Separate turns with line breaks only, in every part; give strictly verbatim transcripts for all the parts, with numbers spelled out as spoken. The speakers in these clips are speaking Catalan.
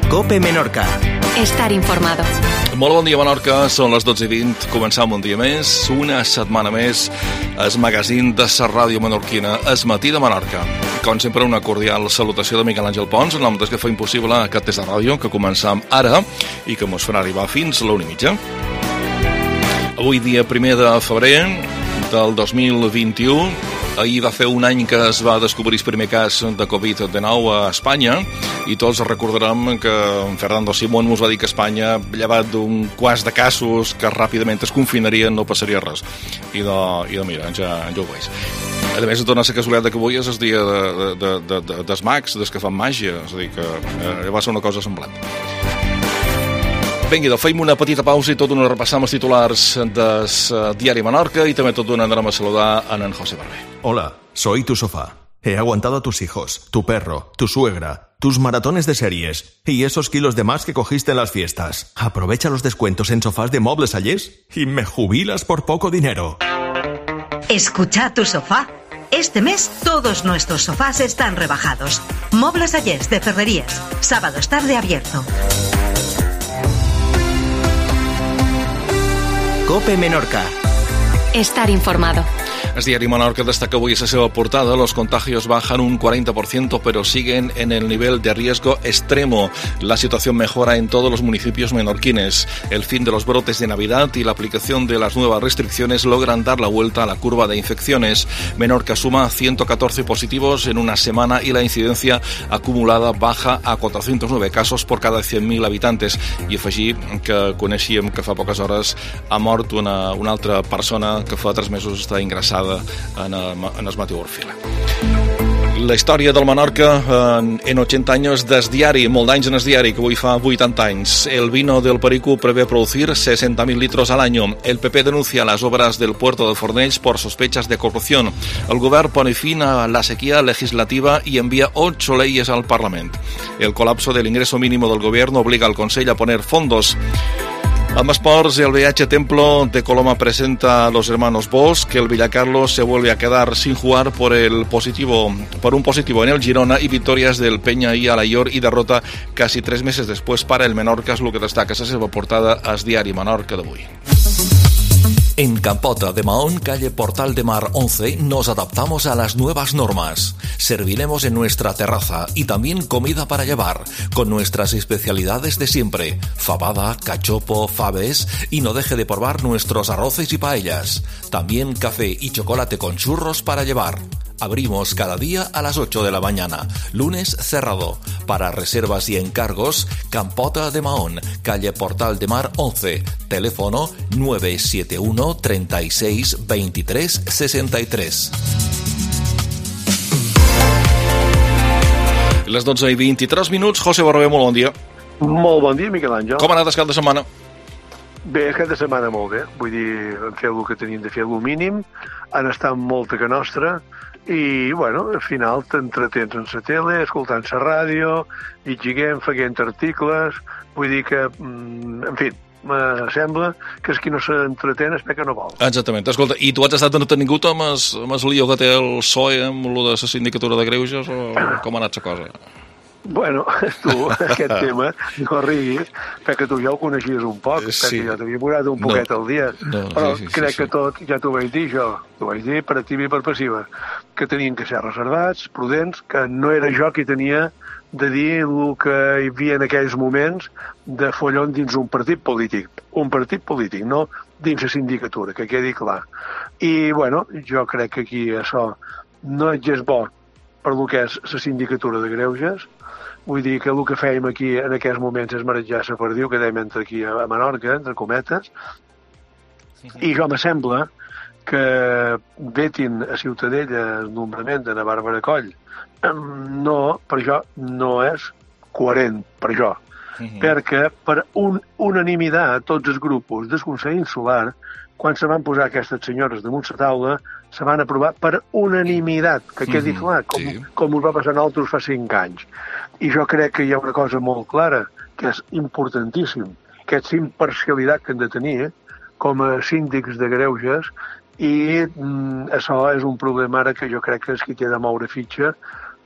COPE Menorca.
Estar informado.
Molt bon dia, Menorca. Són les dotze i vint. Començam un dia més, una setmana més, el magazín de la ràdio menorquina, El Matí de Menorca. Com sempre, una cordial salutació de Miquel Àngel Pons, en nom des que fa impossible aquest test de ràdio que començam ara i que mos farà arribar fins a l'una i mitja. Avui, dia primer de febrer del dos mil vint-i-u, ahir va fer un any que es va descobrir el primer cas de covid dinou a Espanya i tots recordarem que en Fernando Simón ens va dir que Espanya, llevat d'un quart de casos que ràpidament es confinarien, no passaria res. I de, i de mira, ja, ja ho veig. A més, dona la casualitat que avui és el dia de, de, de, de, dels mags, des que fan màgia, és a dir, que eh, va ser una cosa semblant. Vinga, fem una petita pausa i tot una repassam els titulars del diari Menorca y també tot una andarem a saludar a en José Barbé.
Hola, soy tu sofá. He aguantado a tus hijos, tu perro, tu suegra, tus maratones de series y esos kilos de más que cogiste en las fiestas. Aprovecha los descuentos en sofás de Mobles Allés y me jubilas por poco dinero.
Escucha tu sofá. Este mes todos nuestros sofás están rebajados. Mobles Allés de Ferrerías. Sábados tarde abierto.
COPE Menorca.
Estar informado.
El diario Menorca destaca hoy esa seva portada. Los contagios bajan un cuarenta por ciento, pero siguen en el nivel de riesgo extremo. La situación mejora en todos los municipios menorquines. El fin de los brotes de Navidad y la aplicación de las nuevas restricciones logran dar la vuelta a la curva de infecciones. Menorca suma ciento catorce positivos en una semana y la incidencia acumulada baja a cuatrocientos nueve casos por cada cent mil habitantes. I afegir que coneixíem que fa poques hores ha mort una, una altra persona que fa tres mesos està ingressada en el, en el Mateu Orfila. La història del Menorca en, en ochenta años del diari, molt d'anys en el diari, que avui fa vuitanta anys. El vino del Perico prevé producir sesenta mil litros al año. El P P denuncia las obras del puerto de Fornells por sospechas de corrupción. El govern pone fin a la sequía legislativa y envía ocho leyes al Parlamento. El colapso del ingreso mínimo del gobierno obliga al Consell a poner fondos. En esports, el V H Templo de Coloma presenta a los hermanos Bosch, que el Villacarlos se vuelve a quedar sin jugar por el positivo, por un positivo en el Girona y victorias del Peña y Alayor y derrota casi tres meses después para el Menorca, es lo que destaca esa seva portada al diari Menorca d'avui.
En Campota de Mahón, calle Portal de Mar once, nos adaptamos a las nuevas normas. Serviremos en nuestra terraza y también comida para llevar, con nuestras especialidades de siempre, fabada, cachopo, faves, y no deje de probar nuestros arroces y paellas. También café y chocolate con churros para llevar. Abrimos cada día a las ocho de la mañana, lunes cerrado. Para reservas y encargos, Campota de Mahón, calle Portal de Mar once, teléfono nueve siete uno, treinta y seis, veintitrés, sesenta y tres.
Les dotze i vint-i-tres minuts. José Barbé, molt bon dia.
Molt bon dia, Miquel Àngel.
Com ha anat el cap de setmana?
Bé, el cap de setmana molt bé. Vull dir, hem fet el que tenim de fer, el mínim. Han estat molta que nostra. I, bueno, al final t'entretens en la tele, escoltant la ràdio, llegint, fent articles. Vull dir que, en fi, me sembla que és qui no s'entretén és perquè no vol.
Exactament. Escolta, i tu has estat entretingut amb el, amb el lío que té el P S O E, amb lo de la sindicatura de greuges, o com ha anat la cosa?
Bueno, tu, aquest tema, no riguis, perquè tu ja ho coneixies un poc,
sí.
perquè jo t'havia posat un poquet no. al dia,
no,
però
sí, sí,
crec
sí,
que
sí.
tot, ja t'ho vaig dir jo, t'ho vaig dir per activa i per passiva, que tenien que ser reservats, prudents, que no era jo qui tenia de dir el que hi havia en aquells moments de follon dins un partit polític, un partit polític, no dins la sindicatura, que quedi clar. I, bueno, jo crec que aquí això no és bo per lo que és la sindicatura de greuges. Vull dir que el que fèiem aquí en aquests moments és marejar la perdiu que dèiem entre aquí a Menorca, entre cometes, i jo me sembla que vetin a Ciutadella el nombrament de la Bàrbara Coll. No, per això no és coherent, per això. Uh-huh. Perquè per un, unanimitat tots els grups del Consell Insular, quan se van posar aquestes senyores damunt la taula, se van aprovar per unanimitat, que quedi uh-huh. clar, com, sí. com us va passar a nosaltres fa cinc anys. I jo crec que hi ha una cosa molt clara, que és importantíssim, que és imparcialitat que hem de tenir com a síndics de greuges, i mm, això és un problema ara que jo crec que és qui té de moure fitxa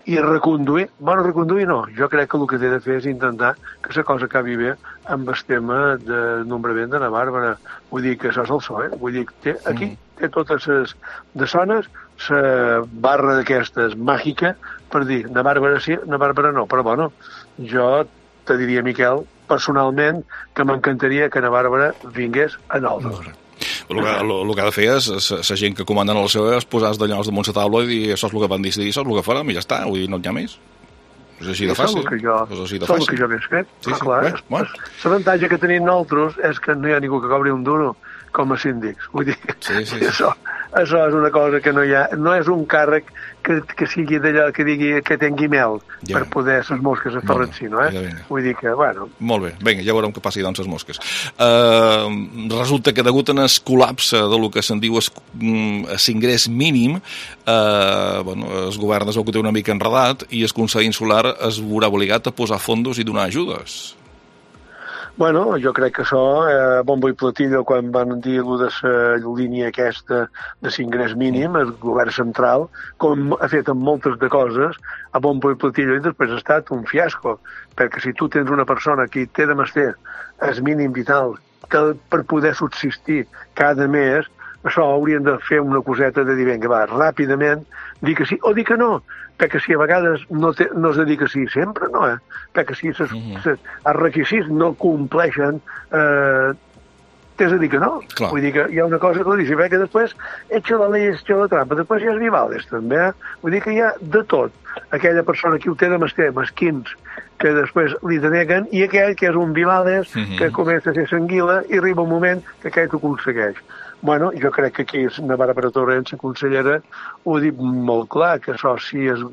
i reconduir, bueno, reconduir no, jo crec que el que té de fer és intentar que la cosa acabi bé amb el tema de nombrament de la Bàrbara. Vull dir que això és el so, eh? Vull dir que té, aquí té totes les de zones, la barra d'aquestes màgica per dir, na Bàrbara sí, na Bàrbara no, però bueno, jo te diria, Miquel, personalment, que m'encantaria que na Bàrbara vingués a nosaltres.
El que, el, el que ha de fer és, la gent que comanda la seva, és posar els d'allòs damunt la taula i dir, això és el que van decidir, això és el que farem i ja està, vull dir, no n'hi ha més. És així de fàcil.
És
així de
fàcil. És el que jo més fet.
Sí, sí,
clar,
bé, bueno.
L'avantatge que tenim nosaltres és que no hi ha ningú que cobri un duro com a síndics. Vull dir,
sí, sí, sí.
Això, això és una cosa que no hi ha, no és un càrrec que, que sigui d'allò que digui que tingui mel ja. Per poder les mosques es ferrencino, eh? Vinga, vinga. Vull dir que, bueno...
Molt bé, vinga, ja veurem què passi doncs les mosques. Uh, resulta que degut a el col·lapse del que se'n diu l'ingrés mínim, uh, bueno, el govern es veu que té una mica enredat i el Consell Insular es veurà obligat a posar fondos i donar ajudes.
Bueno, jo crec que això, eh, bombo i platillo, quan van dir-ho de la línia aquesta de l'ingrés mínim, el govern central, com ha fet amb moltes de coses, a bombo i platillo, i després ha estat un fiasco, perquè si tu tens una persona que té de mestre el mínim vital que per poder subsistir cada mes, això haurien de fer una coseta de dir, vinga, va, ràpidament, dir que sí o dir que no, perquè si a vegades no, te, no es dedica sí sempre, no, eh? Perquè si ses, mm -hmm. ses, els requisits no compleixen, eh, t'has de dir que no.
Clar.
Vull dir que hi ha una cosa que ho dic, que després hecho la llei, hecho la trampa, després hi ha rivals també, eh? Vull dir que hi ha de tot. Aquella persona que ho té de mestre, mesquins, que després li deneguen, i aquell que és un Vilades, mm -hmm. que comença a ser sanguila, i arriba un moment que aquell t'ho aconsegueix. Bueno, jo crec que aquí la Bàrbara Torrent, la consellera, ho ha dit molt clar, que això, si es,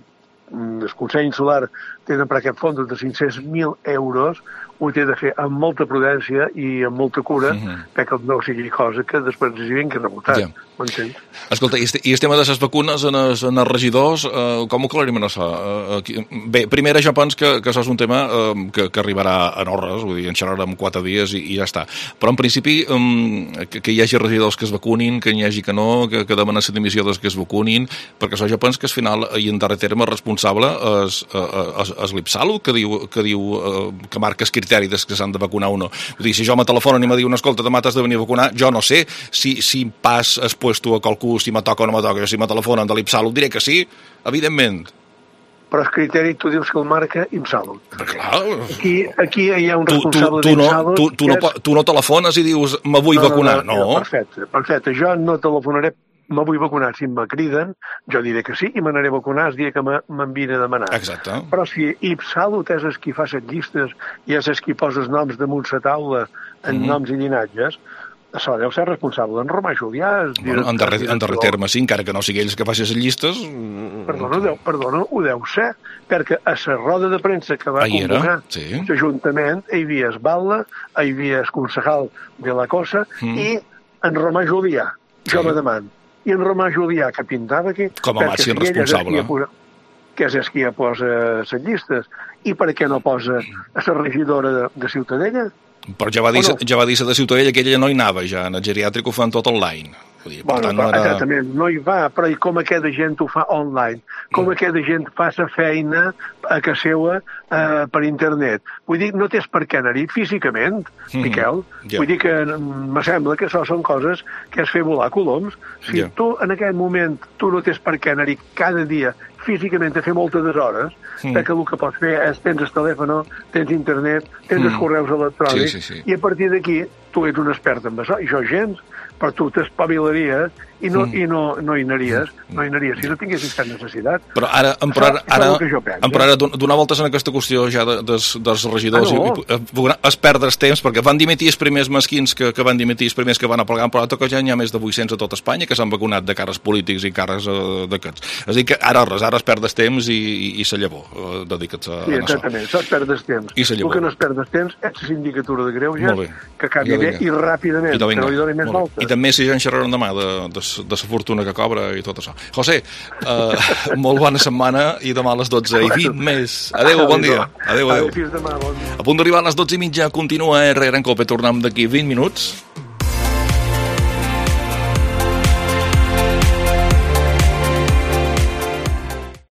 el Consell Insular tenen per aquest fons de cinc-cents mil euros, ho té de fer amb molta prudència i amb molta cura, mm-hmm. perquè no sigui cosa que després es vingui rebotat. Ja. M'entens?
Escolta, i el tema de les vacunes en els, en els regidors, eh, com ho aclarim en això? Eh, bé, primer jo penso que, que això és un tema eh, que, que arribarà en hores, vull dir, en xerrarem quatre dies i, i ja està. Però en principi eh, que, que hi hagi regidors que es vacunin, que n'hi hagi que no, que, que demanen la dimissió dels que es vacunin, perquè això jo penso que al final, i en darrer terme, responsable és, és, és l'IPSALUT, que diu, que, diu eh, que marca el criteri des que s'han de vacunar o no. Vull dir, si jo me telefonen i me diuen, escolta, demà t'has de venir a vacunar, jo no sé si, si pas es puesto a qualcú, si me toca o no me toca. Si me telefonen de l'IPSALUT diré que sí, evidentment.
Però el criteri tu dius que el marca IPSALUT.
Clar.
Aquí, aquí hi ha un
tu,
responsable
tu, tu
d'IPSALUT...
No, tu, tu, no, és... tu no telefones i dius, me vull
no,
vacunar,
no? no,
no.
Perfecte, perfecte. Jo no telefonaré, me vull vacunar. Si me criden, jo diré que sí i m'anaré a vacunar el dia que m'envien a demanar.
Exacte.
Però si IPSALUT és el qui fa les llistes i és el qui posa els noms damunt la taula en mm-hmm. noms i llinatges, això deu ser responsable en Romà Julià.
Bueno, en darrer, en darrer terme, sí, encara que no sigui ells que facin les llistes...
Perdona, ho deu, perdona, ho deu ser, perquè a la roda de premsa que va
Ahir
convocar
sí.
l'Ajuntament hi havia el Batlle, hi havia el concejal de la Cosa mm. i en Romà Julià, jo sí. me demano. I en Romà Julià, que pintava aquí...
Com a màxim responsable.
Que és el qui posa les llistes. I per què no posa a la regidora de, de Ciutadella?
Però ja va dir, no? ja va dir de Ciutadella que ella no hi anava ja, en el geriàtric ho fan tot online. Vull dir,
bueno,
per tant, no era...
Exactament, no hi va, però i com aquesta gent ho fa online? Com mm. aquesta gent fa la feina a casa seva eh, per internet? Vull dir, no tens per què anar-hi físicament, mm. Miquel. Yeah. Vull dir que me sembla que això són coses que és fer volar coloms. Si yeah. tu en aquest moment tu no tens per què anar-hi cada dia físicament a fer moltes hores, mm. que el que pots fer és tens el telèfon, tens internet, tens mm. els correus electrònics,
sí, sí, sí.
i a partir d'aquí tu ets un expert en això, i jo gens, però tu t'espavilaries i no, mm. i no, no hi anaries, mm. no hi anaries, si no tinguessis cap necessitat.
Però ara,
però
ara, ara donar voltes en aquesta qüestió ja de, des, dels regidors, ah, no. i, es perdre el temps, perquè van dimitir els primers mesquins que, que van dimitir els primers que van aplegar, però que ja n'hi ha més de vuit-cents a tot Espanya que s'han vacunat de càrrecs polítics i càrrecs uh, d'aquests. És a dir, que ara res, ara es perd el temps i, i, i se llavor, uh, dedica't a,
sí, a exactament, això es perd el temps.
I se llavor.
El que no es perd el temps és la sindicatura de greuges, que acabi bé i ràpidament,
I
que no li doni més voltes.
I també si ja en xerrarem demà de, de, de la fortuna que cobra i tot això. José, uh, molt bona setmana i demà a les dotze i vint més. Adéu, bon dia. Adéu, adéu.
Fins demà, bon dia.
A punt d'arribar a les dotze i mitja continua R R en Cope. Tornem d'aquí vint minuts.